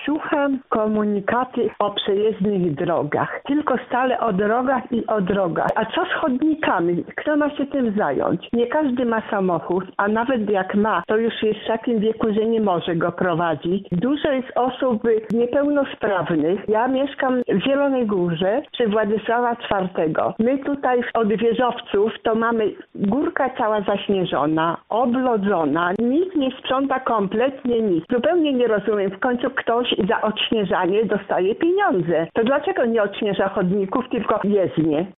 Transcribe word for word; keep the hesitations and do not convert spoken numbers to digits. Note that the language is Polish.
Słucham komunikaty o przejezdnych drogach. Tylko stale o drogach i o drogach. A co z chodnikami? Kto ma się tym zająć? Nie każdy ma samochód, a nawet jak ma, to już jest w takim wieku, że nie może go prowadzić. Dużo jest osób niepełnosprawnych. Ja mieszkam w Zielonej Górze przy Władysława czwartego. My tutaj od Wieżowców to mamy górka cała zaśnieżona, oblodzona. Nikt nie sprząta kompletnie nic. Zupełnie nie rozumiem. W końcu ktoś za odśnieżanie dostaje pieniądze. To dlaczego nie odśnieża chodników, tylko jezdnie?